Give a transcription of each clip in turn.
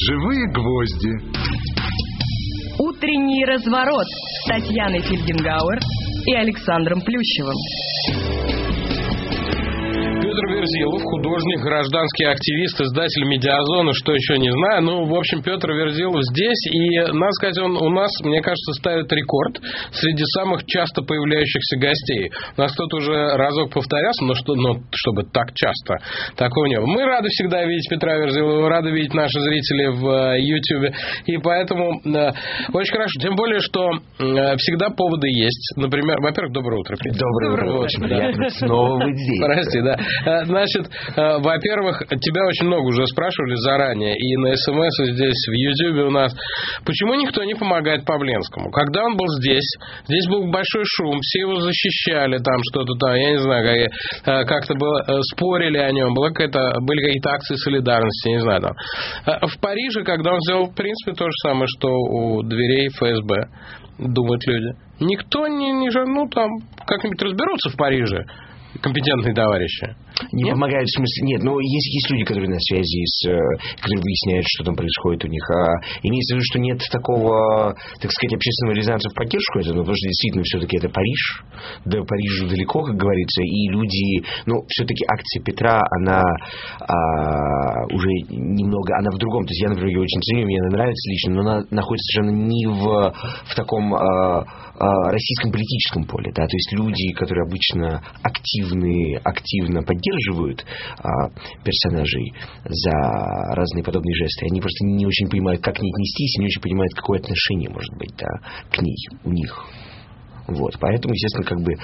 Живые гвозди. Утренний разворот с Татьяной Фельгенгауэр и Александром Плющевым. Петр Верзилов, художник, гражданский активист, издатель «Медиазоны», что еще не знаю. Ну, в общем, Петр Верзилов здесь, и, надо сказать, он у нас, мне кажется, ставит рекорд среди самых часто появляющихся гостей. У нас кто-то уже разок повторялся, но чтобы так часто, такого не было. Мы рады всегда видеть Петра Верзилова, рады видеть наши зрители в YouTube, и поэтому очень хорошо. Тем более, что всегда поводы есть. Например, во-первых, доброе утро, Петя. Доброе утро, очень приятно снова быть здесь. Прости, да. Значит, во-первых, тебя очень много уже спрашивали заранее, и на СМС, и здесь в Ютьюбе у нас, почему никто не помогает Павленскому? Когда он был здесь был большой шум, все его защищали, там что-то там, я не знаю, как-то было, спорили о нем, были какие-то акции солидарности, не знаю, там. В Париже, когда он сделал, в принципе, то же самое, что у дверей ФСБ, думают люди. Никто ну, там, как-нибудь разберутся в Париже, компетентные товарищи. Не помогают, в смысле, нет, но есть люди, которые на связи, которые выясняют, что там происходит у них. Имеется в виду, что нет такого, так сказать, общественного резонанса в поддержку этого, потому что действительно все-таки это Париж, до Парижа далеко, как говорится, и люди, все-таки акция Петра, она уже немного, она в другом, то есть я, например, ее очень ценю, мне она нравится лично, но она находится совершенно не в таком российском политическом поле, да, то есть люди, которые обычно активно поддерживают персонажей за разные подобные жесты, они просто не очень понимают, как к ней отнестись, не очень понимают, какое отношение может быть, да, к ней у них. Вот, поэтому, естественно,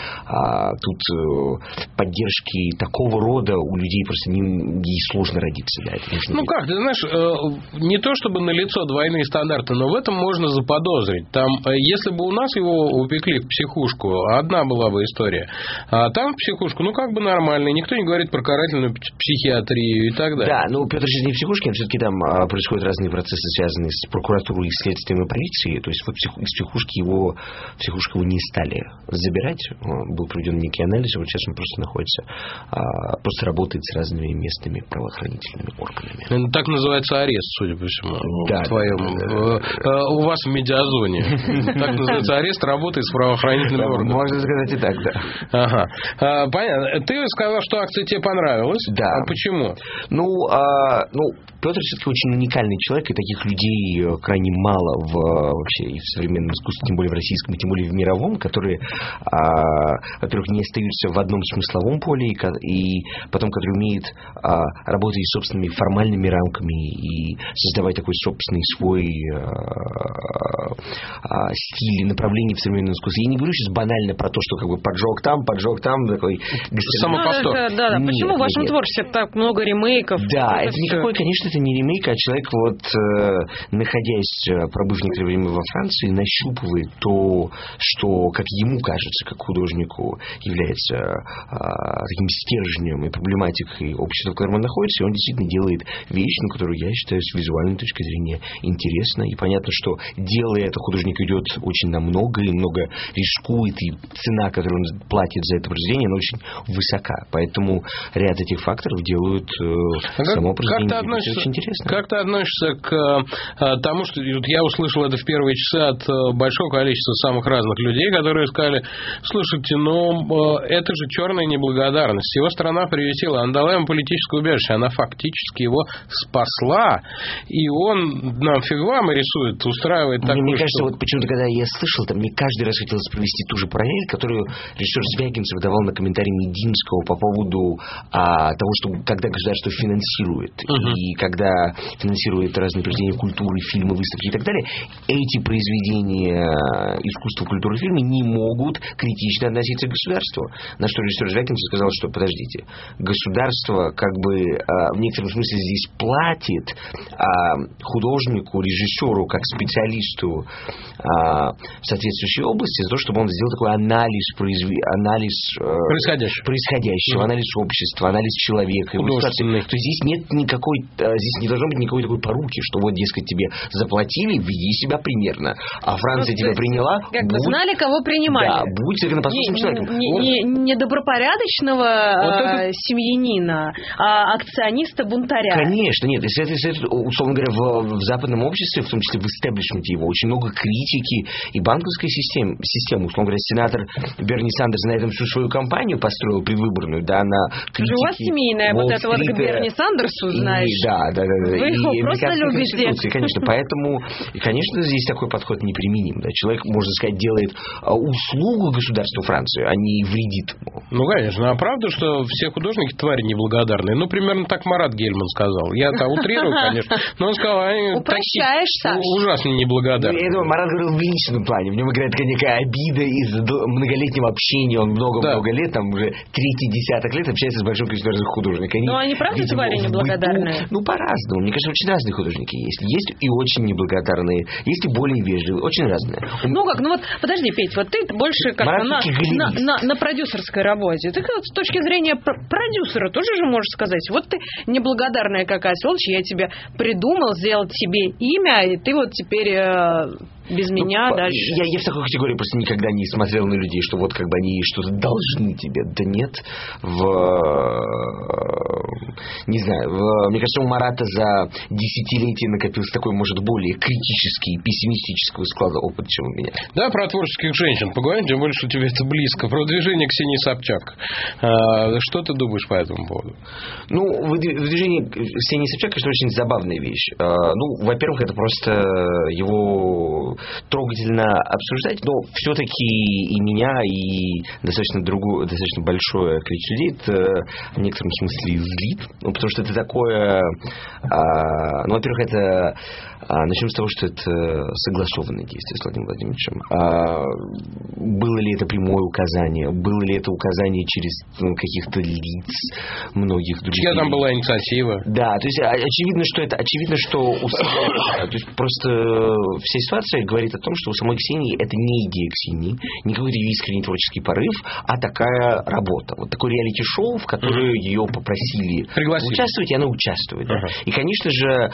тут поддержки такого рода у людей просто ей сложно родиться. Да, как, ты знаешь, не то чтобы налицо двойные стандарты, но в этом можно заподозрить. Там, если бы у нас его упекли в психушку, одна была бы история, а там в психушку, нормально, никто не говорит про карательную психиатрию и так далее. Да, Петр сейчас не в психушке, а все-таки там происходят разные процессы, связанные с прокуратурой, следствием и полицией, то есть из психушки его не стали забирать. Был проведен некий анализ, вот сейчас он просто находится, просто работает с разными местными правоохранительными органами. Это так называется арест, судя по всему, да, у вас в медиазоне. Так называется арест, работает с правоохранительными органами. Можно сказать и так, да. Ага. Понятно. Ты сказал, что акция тебе понравилась. Да. А почему? Петр все-таки очень уникальный человек, и таких людей крайне мало вообще и в современном искусстве, тем более в российском, и тем более в мировом, которые, во-первых, не остаются в одном смысловом поле, и потом, которые умеют работать с собственными формальными рамками и создавать такой собственный свой стиль и направление в современном искусстве. Я не говорю сейчас банально про то, что поджог там, такой... Самоповтор. Да. Почему в вашем творчестве так много ремейков? Да, это никакой, конечно, это не ремейк, а человек, находясь, пробыв некоторое время во Франции, нащупывает то, что, как ему кажется, как художнику, является таким стержнем и проблематикой общества, в котором он находится, и он действительно делает вещь, которую я считаю с визуальной точки зрения интересно, и понятно, что делая это, художник идет очень на много, и много рискует, и цена, которую он платит за это произведение, она очень высока, поэтому ряд этих факторов делают само произведение очень интересно. Как ты относишься к тому, что я услышал это в первые часы от большого количества самых разных людей, которые сказали: слушайте, это же черная неблагодарность. Его страна приютила, она дала ему политическое убежище, она фактически его спасла, и он нам фиг вам и рисует, устраивает такую Мне кажется, штуку. Почему-то, когда я слышал, мне каждый раз хотелось провести ту же параллель, которую режиссер Звягинцев давал на комментарий Мединского по поводу того, что когда государство финансирует, и когда финансирует разные произведения культуры, фильмы, выставки и так далее, эти произведения искусства, культуры, фильмы не могут критично относиться к государству. На что режиссер Звягинцев сказал, что подождите, государство в некотором смысле здесь платит художнику, режиссеру, как специалисту в соответствующей области за то, чтобы он сделал такой анализ происходящего, анализ общества, анализ человека. То есть здесь нет никакой здесь не должно быть никакой такой поруки, что вот, дескать, тебе заплатили, веди себя примерно. А Франция тебя приняла... Как бы знали, кого принимали. Да, будь законопослушным человеком. Не добропорядочного семьянина, а акциониста-бунтаря. Конечно, нет. Если условно говоря, в западном обществе, в том числе в истеблишменте его, очень много критики и банковской системы. Условно говоря, сенатор Берни Сандерс на этом всю свою кампанию построил предвыборную, да, на критике. У вас семейная вот это вот к Берни Сандерсу, знаешь. Да. Вы его просто любите. Конечно, поэтому, конечно, здесь такой подход неприменим. Да. Человек, можно сказать, делает услугу государству Франции, а не вредит ему. Ну, конечно. А правда, что все художники твари неблагодарные? Ну, примерно так Марат Гельман сказал. Я-то утрирую, конечно, но он сказал, они упрощаешь, Саш. Ужасно неблагодарные. Я думаю, Марат говорил в личном плане. В нем играет такая некая обида из многолетнего общения. Он много-много лет, там уже третий десяток лет общается с большим количеством разных художников. Но они правда твари неблагодарные? Ну, по-разному. Мне кажется, очень разные художники есть. Есть и очень неблагодарные, есть и более вежливые. Очень разные. Ну как, ну вот, подожди, Петь, вот ты больше как на продюсерской работе. Ты с точки зрения продюсера тоже же можешь сказать, вот ты неблагодарная какая сволочь, я тебя придумал, сделал себе имя, и ты вот теперь без меня дальше. Я в такой категории просто никогда не смотрел на людей, что вот как бы они что-то должны тебе. Да нет. Не знаю. Мне кажется, у Марата за десятилетия накопился такой, может, более критический, пессимистического склада опыт, чем у меня. Да, про творческих женщин поговорим, тем более, что тебе это близко. Про движение Ксении Собчак. Что ты думаешь по этому поводу? Ну, выдвижение Ксении Собчак, конечно, очень забавная вещь. Ну, во-первых, это просто его трогательно обсуждать, но все-таки и меня, и достаточно большое количество людей это в некотором смысле злит. Ну, потому что это такое... Ну, во-первых, это... Начнем с того, что это согласованное действие с Владимиром Владимировичем. Было ли это прямое указание? Было ли это указание через каких-то лиц, многих других? Чья там была инициатива? Да, то есть очевидно, что то есть просто вся ситуация говорит о том, что у самой Ксении это не идея Ксении, не какой-то ее искренний творческий порыв, а такая работа. Вот такое реалити-шоу, в которое ее попросили участвовать, и она участвует. Да. И, конечно же,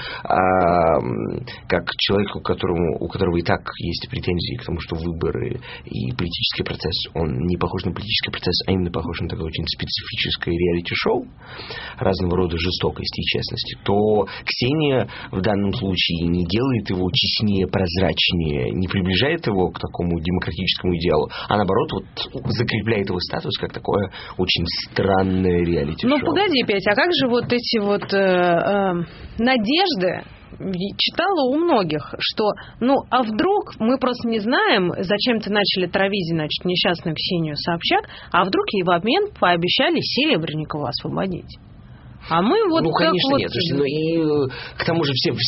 как человек, у которого и так есть претензии к тому, что выборы и политический процесс, он не похож на политический процесс, а именно похож на такое очень специфическое реалити-шоу разного рода жестокости и честности, то Ксения в данном случае не делает его честнее, прозрачнее, не приближает его к такому демократическому идеалу, а наоборот вот закрепляет его статус как такое очень странное реалити-шоу. Ну, погоди, Петь, а как же вот эти вот надежды? Читала у многих, что, а вдруг мы просто не знаем, зачем-то начали травить, значит, несчастную Ксению Собчак, а вдруг ей в обмен пообещали Серебренникова освободить. А мы вот конечно, вот... нет. Слушайте, и к тому же все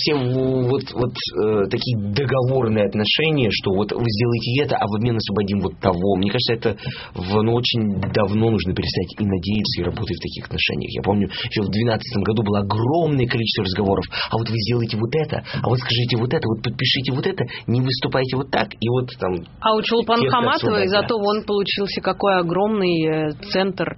такие договорные отношения, что вот вы сделаете это, а в обмен освободим вот того. Мне кажется, это очень давно нужно перестать и надеяться, и работать в таких отношениях. Я помню, еще в 2012 году было огромное количество разговоров. А вот вы сделаете вот это, а вот скажите вот это, вот подпишите вот это, не выступайте вот так, и вот там... А у Чулпан Хаматовой зато он получился какой огромный центр,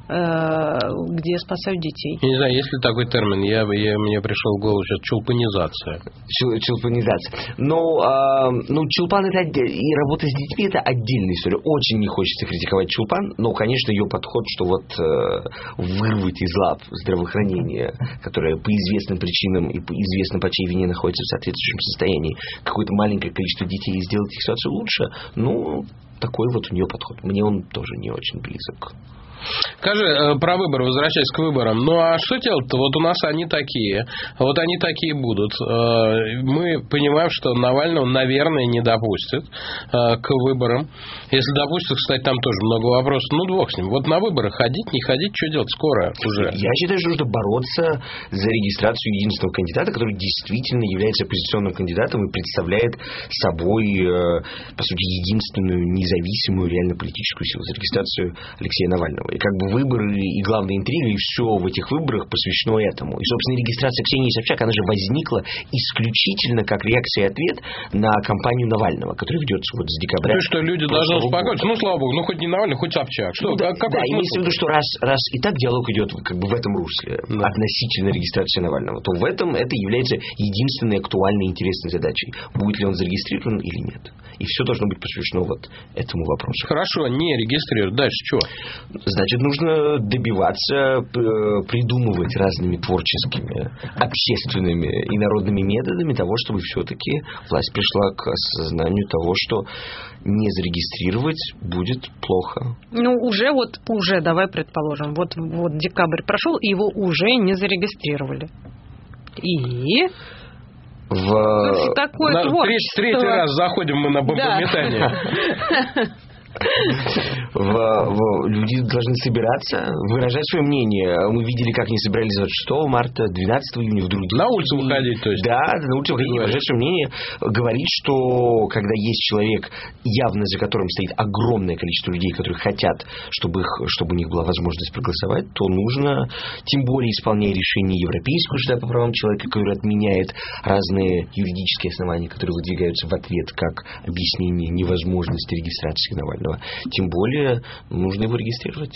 где спасают детей. Я не знаю, есть ли такой термин. Мне пришел в голову сейчас чулпанизация. Чулпанизация. Но Чулпан это и работа с детьми это отдельная история. Очень не хочется критиковать Чулпан, но, конечно, ее подход, что вырвать из лап здравоохранения, которое по известным причинам и известно по чьей вине находится в соответствующем состоянии, какое-то маленькое количество детей и сделать их ситуацию лучше, такой вот у нее подход. Мне он тоже не очень близок. Скажи, про выборы, возвращаясь к выборам. А что делать-то? Вот у нас они такие. Вот они такие будут. Мы понимаем, что Навального, наверное, не допустят к выборам. Если допустят, кстати, там тоже много вопросов. Бог с ним. Вот на выборы ходить, не ходить, что делать? Скоро уже. Я считаю, что нужно бороться за регистрацию единственного кандидата, который действительно является оппозиционным кандидатом и представляет собой, по сути, единственную независимую реально политическую силу, за регистрацию Алексея Навального. как бы выборы и главная интрига, и все в этих выборах посвящено этому. И, собственно, регистрация Ксении Собчак, она же возникла исключительно как реакция и ответ на кампанию Навального, которая ведется вот с декабря. То, что люди должны успокоиться. Ну, слава богу, ну хоть не Навальный, хоть Собчак. Что, да, имеется в виду, что раз и так диалог идет как бы в этом русле, относительно регистрации Навального, то в этом это является единственной актуальной и интересной задачей. Будет ли он зарегистрирован или нет. И все должно быть посвящено вот этому вопросу. Хорошо, не регистрируют. Дальше что? Значит, нужно добиваться, придумывать разными творческими, общественными и народными методами того, чтобы все-таки власть пришла к осознанию того, что не зарегистрировать будет плохо. Ну, уже, давай предположим, вот декабрь прошел, и его уже не зарегистрировали. И... такое творчество. Третий раз заходим мы на бомбометание. Люди должны собираться, выражать свое мнение. Мы видели, как они собирались 26 марта, 12 июня, в других. На улицу выходить, то есть? Да, на улицу выходить, выражать свое мнение, говорить, что когда есть человек, явно за которым стоит огромное количество людей, которые хотят, чтобы у них была возможность проголосовать, то нужно, тем более исполняя решение Европейского суда по правам человека, который отменяет разные юридические основания, которые выдвигаются в ответ как объяснение невозможности регистрации Навального. Тем более нужно его регистрировать.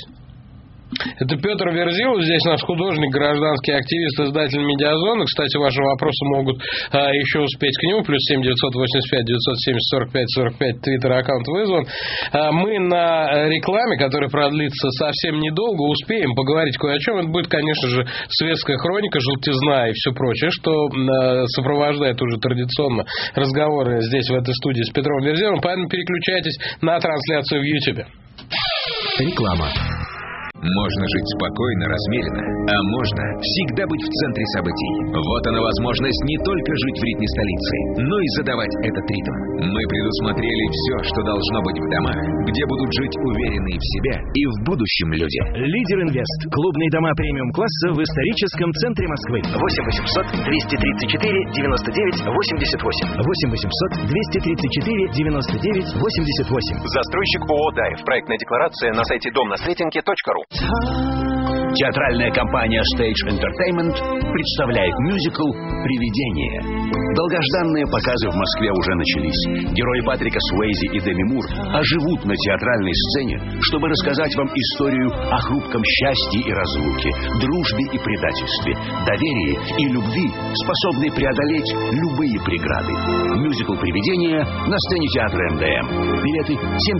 Это Петр Верзилов, здесь наш художник, гражданский активист, издатель «Медиазоны». Кстати, ваши вопросы могут еще успеть к нему. +7 985 970 45 45, твиттер-аккаунт вызван. Мы на рекламе, которая продлится совсем недолго, успеем поговорить кое о чем. Это будет, конечно же, светская хроника, желтизна и все прочее, что сопровождает уже традиционно разговоры здесь, в этой студии с Петром Верзиловым. Поэтому переключайтесь на трансляцию в YouTube. Реклама. Можно жить спокойно, размеренно, а можно всегда быть в центре событий. Вот она возможность не только жить в ритме столицы, но и задавать этот ритм. Мы предусмотрели все, что должно быть в домах, где будут жить уверенные в себе и в будущем люди. Лидер Инвест. Клубные дома премиум-класса в историческом центре Москвы. 8 800 234 99 88. 8 800 234 99 88. Застройщик ООО «Даев». Проектная декларация на сайте домнаслединки.ру. Театральная компания Stage Entertainment представляет мюзикл «Привидение». Долгожданные показы в Москве уже начались. Герои Патрика Суэйзи и Деми Мур оживут на театральной сцене, чтобы рассказать вам историю о хрупком счастье и разлуке, дружбе и предательстве, доверии и любви, способной преодолеть любые преграды. Мюзикл «Привидение» на сцене театра МДМ. Билеты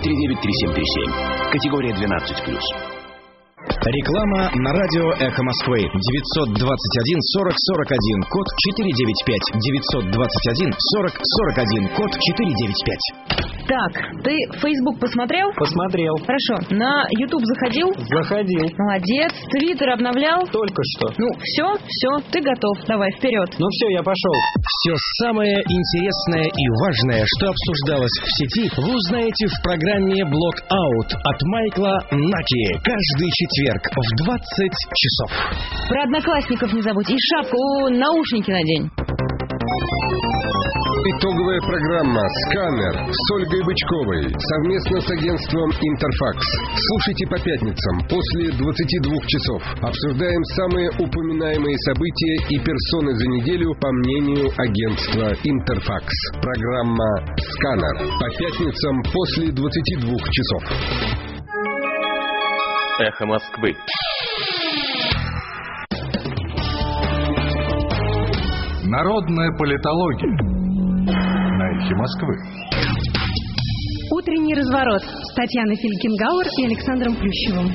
739-3737. Категория 12+. Реклама на радио «Эхо Москвы». 921 40 41, код 495. 921 40 41, код 495. Так, ты Facebook посмотрел? Посмотрел. Хорошо. На YouTube заходил? Заходил. Молодец. Твиттер обновлял? Только что. Ну, все, ты готов. Давай, вперед. Ну все, я пошел. Все самое интересное и важное, что обсуждалось в сети, вы узнаете в программе «Блок-аут» от Майкла Наки. Каждый четверг в 20 часов. Про одноклассников не забудь. И шапку, наушники надень. Итоговая программа «Сканер» с Ольгой Бычковой совместно с агентством «Интерфакс». Слушайте по пятницам после 22 часов. Обсуждаем самые упоминаемые события и персоны за неделю по мнению агентства «Интерфакс». Программа «Сканер» по пятницам после 22 часов. Эхо Москвы. Народная политология. На Эхе Москвы. Утренний разворот с Татьяной Фельгенгауэр и Александром Плющевым.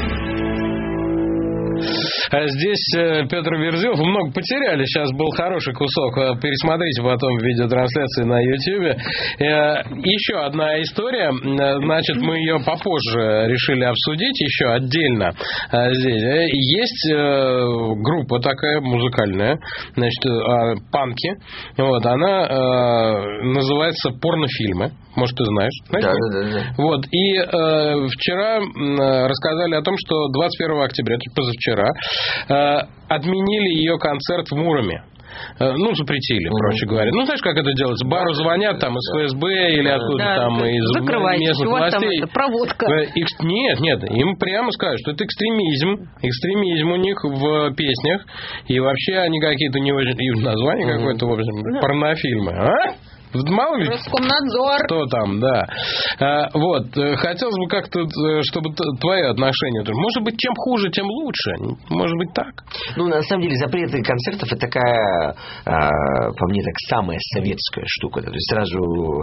Здесь Петр Верзилов. Много потеряли. Сейчас был хороший кусок. Пересмотрите потом видеотрансляции на YouTube. Еще одна история. Значит, мы ее попозже решили обсудить еще отдельно. Здесь есть группа такая музыкальная, значит, панки. Вот, она называется «Порнофильмы». Может, ты знаешь? Да. Вот. И вчера рассказали о том, что 21 октября, позавчера, отменили ее концерт в Муроме. запретили, проще говоря. Знаешь, как это делается? Бару звонят там из ФСБ или откуда там, из местных властей. Там проводка. Нет, им прямо скажут, что это экстремизм у них в песнях, и вообще они какие-то не очень... И название какое-то, в общем, порнофильмы. Мало ли, Роскомнадзор. Что там, да. Хотелось бы как-то, чтобы твои отношения... Может быть, чем хуже, тем лучше. Может быть, так. На самом деле, запреты концертов — это такая, по мне, так самая советская штука. То есть сразу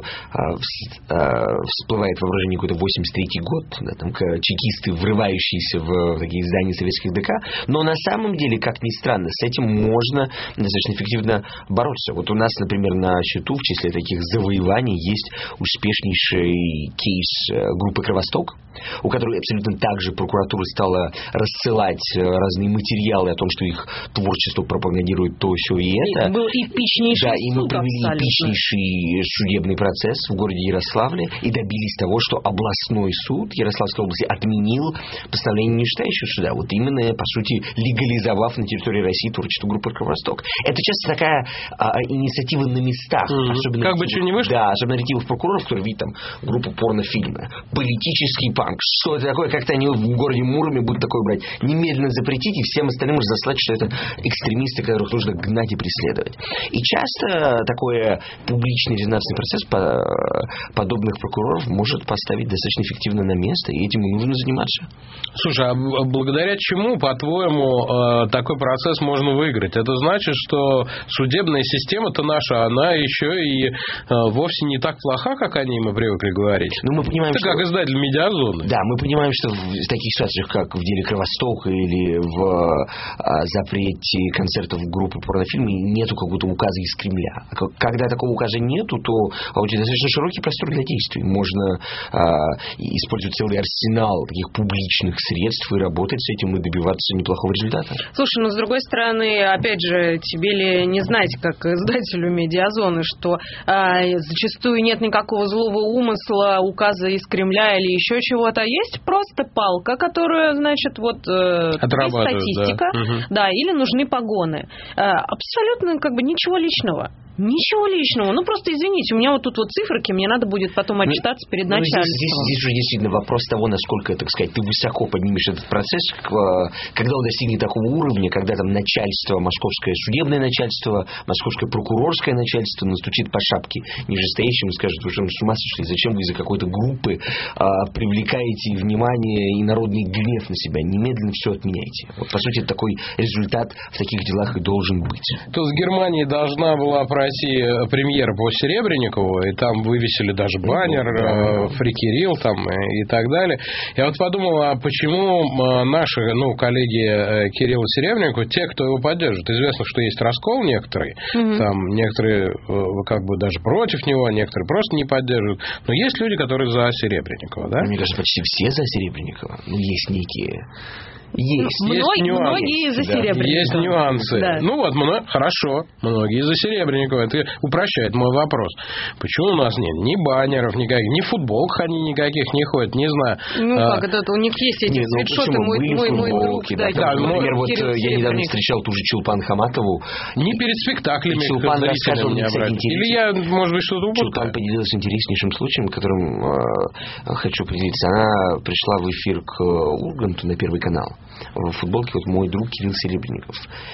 всплывает в воображении какой-то 83-й год, да, там чекисты, врывающиеся в такие здания советских ДК. Но на самом деле, как ни странно, с этим можно достаточно эффективно бороться. Вот у нас, например, на счету в числе таких завоеваний есть успешнейший кейс группы «Кровосток», у которой абсолютно так же прокуратура стала рассылать разные материалы о том, что их творчество пропагандирует то, сё и это. Был эпичнейший суд. Да, и мы провели эпичнейший судебный процесс в городе Ярославле и добились того, что областной суд Ярославской области отменил постановление нижестоящего суда. Вот именно, по сути, легализовав на территории России творчество группы «Кровосток». Это часто такая инициатива на местах. Особенно как бы что ни вышло? Да, особенно ретивых прокуроров, которые видят там группу порнофильмы. Политический панк. Что это такое? Как-то они в городе Муроме будут такое брать. Немедленно запретить и всем остальным уже заслать, что это экстремисты, которых нужно гнать и преследовать. И часто такой публичный резонансный процесс подобных прокуроров может поставить достаточно эффективно на место, и этим и нужно заниматься. Слушай, а благодаря чему, по-твоему, такой процесс можно выиграть? Это значит, что судебная система-то наша, она еще и вовсе не так плоха, как о ней мы привыкли говорить. Мы понимаем, это что... как издатель «Медиазоны». Да, мы понимаем, что в таких ситуациях, как в деле «Кровостока» или в запрете концертов группы порнофильмы, нету какого-то указа из Кремля. Когда такого указа нету, то достаточно широкий простор для действий. Можно использовать целый арсенал таких публичных средств и работать с этим и добиваться неплохого результата. Слушай, но с другой стороны, опять же, тебе ли не знать, как издателю «Медиазоны», что зачастую нет никакого злого умысла, указа из Кремля или еще чего-то. Есть просто палка, которая, значит, статистика, да, или нужны погоны. Абсолютно ничего личного. Ничего личного. Просто извините, у меня вот тут циферки, мне надо будет потом отчитаться перед начальством. Здесь уже действительно вопрос того, насколько, так сказать, ты высоко поднимешь этот процесс, когда он достигнет такого уровня, когда там начальство, московское судебное начальство, московское прокурорское начальство настучит по шапке нижестоящим и скажет: вы что, с ума сошли, зачем вы из-за какой-то группы привлекаете внимание и народный гнев на себя? Немедленно все отменяйте. Вот, по сути, такой результат в таких делах и должен быть. То с Германии должна была пройти премьера по Серебренникову, и там вывесили даже баннер «Free Кирилл» там и так далее. Я вот подумал, а почему наши коллеги Кирилла Серебренникова, те, кто его поддерживает, известно, что есть раскол некоторый, там некоторые даже против него, некоторые просто не поддерживают, но есть люди, которые за Серебренникова, да? Мне кажется, почти все за Серебренникова. Есть некие... Есть нюансы. Многие за Серебренникова. Есть нюансы. Да. Хорошо. Многие за Серебренникова. Это упрощает мой вопрос. Почему у нас нет ни баннеров никаких, ни футболок они никаких не ходят, не знаю. У них есть эти свитшоты, мой друг. Например, я недавно встречал ту же Чулпан Хаматову. Не перед спектаклями Чулпан рассказывал мне или я, может быть, что-то упускаю. Чулпан поделилась интереснейшим случаем, которым хочу поделиться. Она пришла в эфир к Урганту на Первый канал. В футболке мой друг Кирилл Серебренников.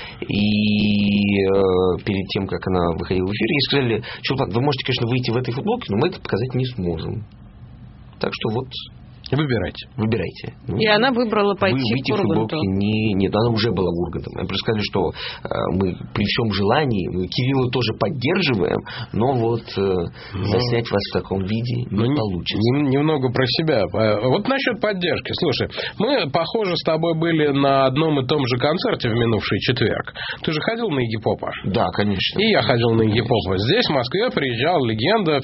И перед тем, как она выходила в эфир, ей сказали: Чулпан, вы можете, конечно, выйти в этой футболке, но мы это показать не сможем. Так что Выбирайте. И она выбрала пойти в Урганту. Нет, она уже была в Урганту. Мне просто сказали, что мы при всем желании, мы Кирилла тоже поддерживаем, но заснять вас в таком виде не получится. Немного про себя. Вот насчет поддержки. Слушай, мы, похоже, с тобой были на одном и том же концерте в минувший четверг. Ты же ходил на Игги Попа? Да, конечно. И я ходил на Игги Попа. Здесь, в Москве, приезжал легенда,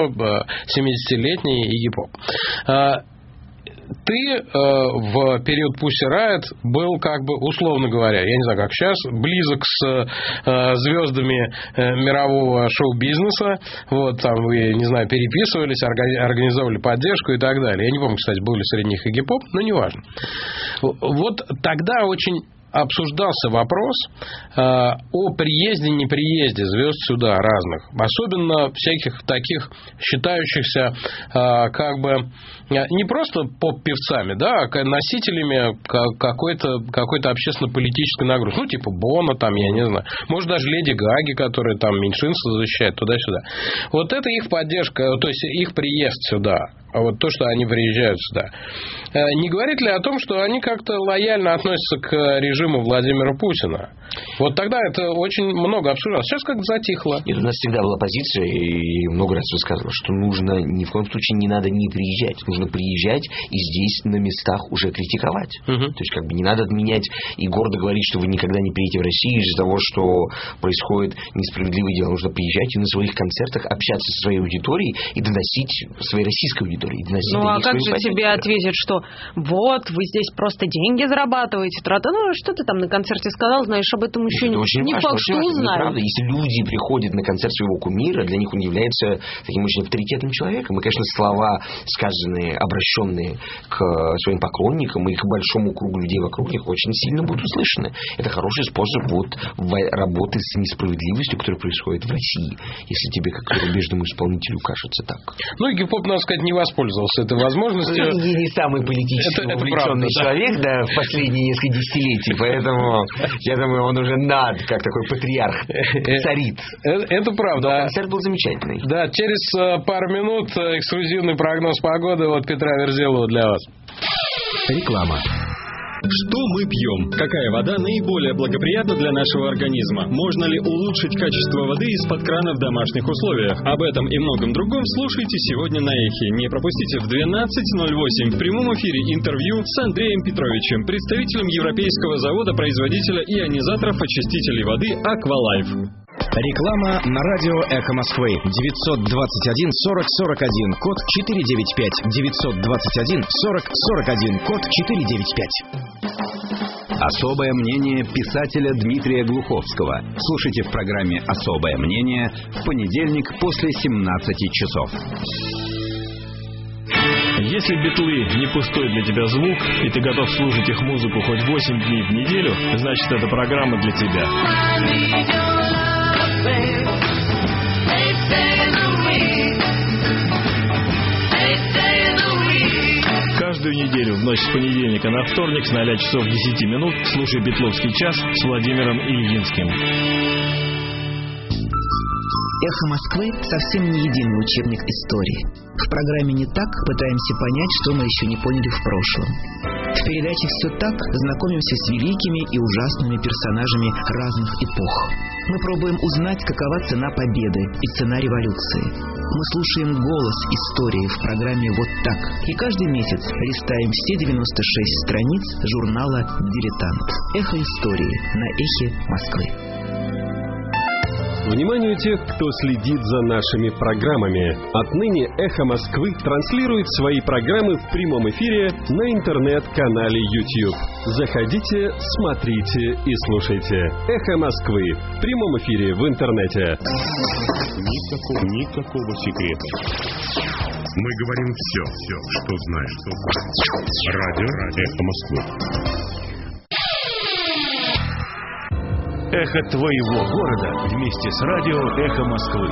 70-летний Игги Поп. Ты в период Pussy Riot был, условно говоря, я не знаю, как сейчас, близок с звездами мирового шоу-бизнеса. Там вы, не знаю, переписывались, организовывали поддержку и так далее. Я не помню, кстати, был ли среди них Игги Поп, но неважно. Вот тогда очень обсуждался вопрос о приезде-неприезде звезд сюда разных. Особенно всяких таких считающихся как бы не просто поп-певцами, да, а носителями какой-то общественно-политической нагрузки. Ну, типа Бона, там, я не знаю. Может, даже Леди Гаги, которая там меньшинство защищает, туда-сюда. Вот это их поддержка, то есть их приезд сюда. Вот то, что они приезжают сюда. Не говорит ли о том, что они как-то лояльно относятся к режиму Владимира Путина? Вот тогда это очень много обсуждалось. Сейчас как-то затихло. Нет, у нас всегда была позиция, и много раз высказывал, что нужно, ни в коем случае не надо не приезжать. Нужно приезжать и здесь на местах уже критиковать. То есть, как бы не надо отменять и гордо говорить, что вы никогда не приедете в Россию из-за того, что происходит несправедливое дело. Нужно приезжать и на своих концертах общаться со своей аудиторией и доносить своей российской аудитории. Ну, а как же тебе ответят, что вот, вы здесь просто деньги зарабатываете, ну, что ты там на концерте сказал, знаешь, об этом еще не факт, что узнают. Если люди приходят на концерт своего кумира, для них он является таким очень авторитетным человеком. И, конечно, слова, сказанные, обращенные к своим поклонникам и к большому кругу людей вокруг них, очень сильно будут услышаны. Это хороший способ работы с несправедливостью, которая происходит в России, если тебе, как зарубежному исполнителю, кажется так. Ну, и Игги Поп, надо сказать, не воспользовался этой возможностью. Не самый политически увлеченный человек, да, в последние несколько десятилетий, поэтому я думаю, он уже как такой патриарх царит. Это правда. Но концерт был замечательный. Да, через пару минут эксклюзивный прогноз погоды от Петра Верзилова для вас. Реклама. Что мы пьем? Какая вода наиболее благоприятна для нашего организма? Можно ли улучшить качество воды из-под крана в домашних условиях? Об этом и многом другом слушайте сегодня на Эхе. Не пропустите в 12:08 в прямом эфире интервью с Андреем Петровичем, представителем европейского завода-производителя ионизаторов очистителей воды «Аквалайф». Реклама на радио «Эхо Москвы». 921 40 41, код 495. 921 40 41, код 495. Особое мнение писателя Дмитрия Глуховского. Слушайте в программе «Особое мнение» в понедельник после 17 часов. Если битлы не пустой для тебя звук, и ты готов слушать их музыку хоть 8 дней в неделю, значит, эта программа для тебя. Каждую неделю в ночь с понедельника на вторник с 0 часов 10 минут слушай «Битловский час» с Владимиром Ильинским. «Эхо Москвы» совсем не единый учебник истории. В программе «Не так» пытаемся понять, что мы еще не поняли в прошлом. В передаче «Все так» знакомимся с великими и ужасными персонажами разных эпох. Мы пробуем узнать, какова цена победы и цена революции. Мы слушаем голос истории в программе «Вот так». И каждый месяц листаем все 96 страниц журнала «Дилетант». «Эхо истории» на «Эхе Москвы». Вниманию тех, кто следит за нашими программами. Отныне «Эхо Москвы» транслирует свои программы в прямом эфире на интернет-канале YouTube. Заходите, смотрите и слушайте. «Эхо Москвы» в прямом эфире в интернете. Никакого секрета. Мы говорим все, что знаешь. Радио «Эхо Москвы». Эхо твоего города вместе с радио «Эхо Москвы».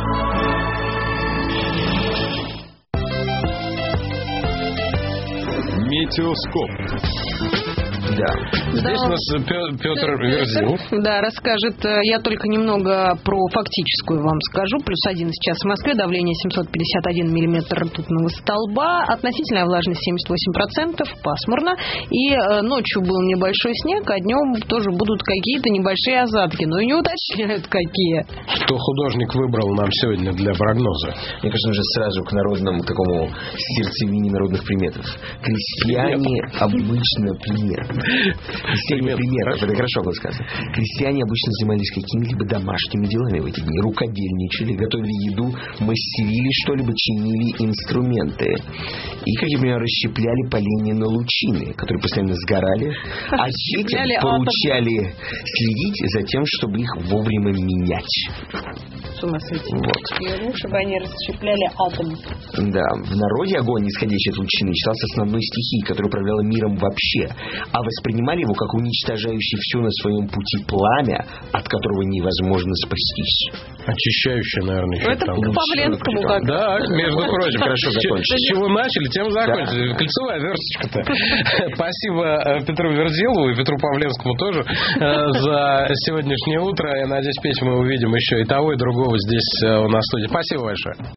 Метеоскоп. Да. Здесь у нас Петр Верзилов. Да, расскажет. Я только немного про фактическую вам скажу. +1 сейчас в Москве, давление 751 миллиметр ртутного столба, относительная влажность 78%, пасмурно. И ночью был небольшой снег, а днем тоже будут какие-то небольшие осадки. Но и не уточняют, какие. Что художник выбрал нам сегодня для прогноза? Мне кажется, уже сразу к народному такому сердцевине народных приметов. Крестьяне обычно примерно. Крестьяне примерно, это хорошо было сказано. Крестьяне обычно занимались какими-либо домашними делами в эти дни. Рукодельничали, готовили еду, мастерили что-либо, чинили инструменты. И, как я понимаю, расщепляли поленья на лучины, которые постоянно сгорали. А детям поручали следить за тем, чтобы их вовремя менять. С ума сойти. Вот. Лучше бы они расщепляли атом. Да, в народе огонь, исходящий от лучины, считался основной стихией, которая управляла миром вообще. А в воспринимали его как уничтожающий все на своем пути пламя, от которого невозможно спастись. Очищающее, наверное, еще. Это по-павленскому как. Да, между прочим. Хорошо закончили. С чего начали, тем закончили. Да. Кольцевая версточка-то. Спасибо Петру Верзилову и Петру Павленскому тоже за сегодняшнее утро. Я надеюсь, Петь, мы увидим еще и того, и другого здесь у нас в студии. Спасибо большое.